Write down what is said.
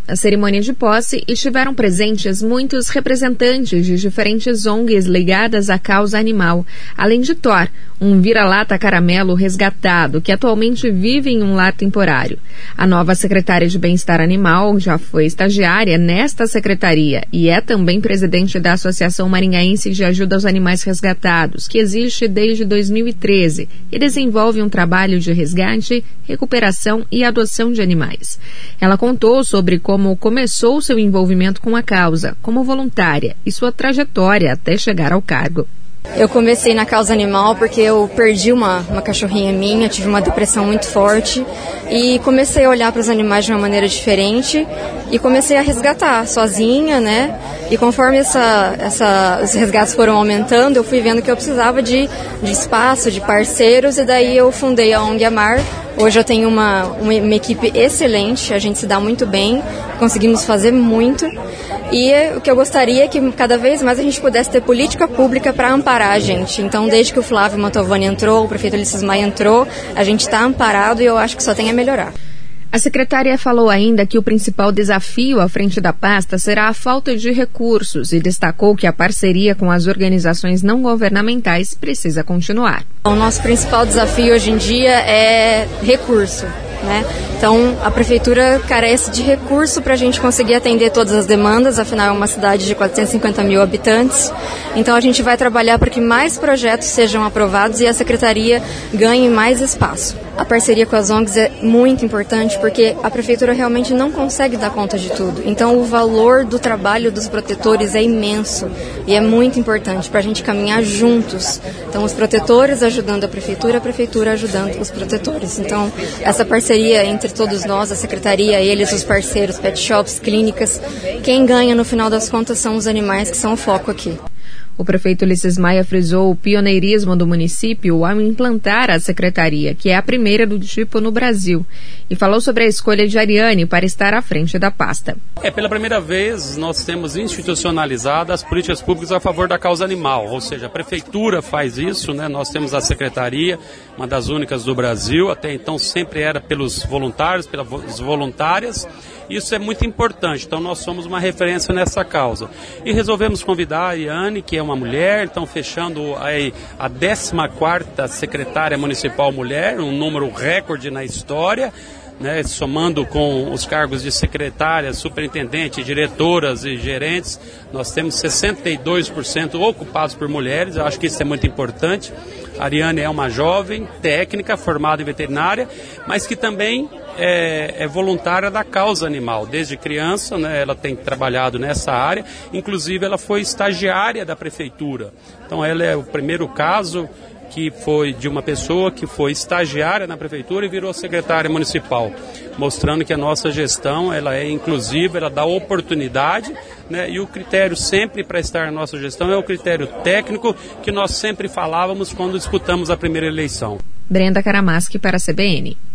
Na cerimônia de posse estiveram presentes muitos representantes de diferentes ONGs ligadas à causa animal, além de Thor, um vira-lata caramelo resgatado que atualmente vive em um lar temporário. A nova secretária de Bem-Estar Animal já foi estagiária nesta secretaria e é também presidente da Associação Maringaense de Ajuda aos Animais Resgatados, que existe desde 2013 e desenvolve um trabalho de resgate, recuperação e adoção de animais. Ela contou sobre como começou seu envolvimento com a causa, como voluntária, e sua trajetória até chegar ao cargo. Eu comecei na causa animal porque eu perdi uma cachorrinha minha, tive uma depressão muito forte e comecei a olhar para os animais de uma maneira diferente e comecei a resgatar sozinha, né? E conforme os resgates foram aumentando, eu fui vendo que eu precisava de espaço, de parceiros, e daí eu fundei a ONG Amar. Hoje eu tenho uma equipe excelente, a gente se dá muito bem, conseguimos fazer muito. E o que eu gostaria é que cada vez mais a gente pudesse ter política pública para amparar a gente. Então, desde que o Flávio Mantovani entrou, o prefeito Ulisses Maia entrou, a gente está amparado e eu acho que só tem a melhorar. A secretária falou ainda que o principal desafio à frente da pasta será a falta de recursos e destacou que a parceria com as organizações não governamentais precisa continuar. O nosso principal desafio hoje em dia é recurso, né? Então, a prefeitura carece de recurso para a gente conseguir atender todas as demandas, afinal é uma cidade de 450 mil habitantes. Então, a gente vai trabalhar para que mais projetos sejam aprovados e a secretaria ganhe mais espaço. A parceria com as ONGs é muito importante porque a prefeitura realmente não consegue dar conta de tudo. Então, o valor do trabalho dos protetores é imenso e é muito importante para a gente caminhar juntos. Então, os protetores ajudando a prefeitura ajudando os protetores. Então, essa parceria entre todos nós, a secretaria, eles, os parceiros, pet shops, clínicas, quem ganha no final das contas são os animais que são o foco aqui. O prefeito Ulisses Maia frisou o pioneirismo do município ao implantar a secretaria, que é a primeira do tipo no Brasil, e falou sobre a escolha de Ariane para estar à frente da pasta. Pela primeira vez nós temos institucionalizadas as políticas públicas a favor da causa animal, ou seja, a prefeitura faz isso, né? Nós temos a secretaria, uma das únicas do Brasil, até então sempre era pelos voluntários, pelas voluntárias. Isso é muito importante, então nós somos uma referência nessa causa. E resolvemos convidar a Ariane, que é uma mulher, então fechando aí a 14ª secretária municipal mulher, um número recorde na história, né, somando com os cargos de secretárias, superintendente, diretoras e gerentes, nós temos 62% ocupados por mulheres, eu acho que isso é muito importante. A Ariane é uma jovem técnica formada em veterinária, mas que também é voluntária da causa animal. Desde criança, né, ela tem trabalhado nessa área, inclusive ela foi estagiária da prefeitura. Então ela é o primeiro caso que foi de uma pessoa que foi estagiária na prefeitura e virou secretária municipal, mostrando que a nossa gestão ela é inclusiva, ela dá oportunidade, né, e o critério sempre para estar na nossa gestão é o critério técnico que nós sempre falávamos quando disputamos a primeira eleição. Brenda Karamaschi para a CBN.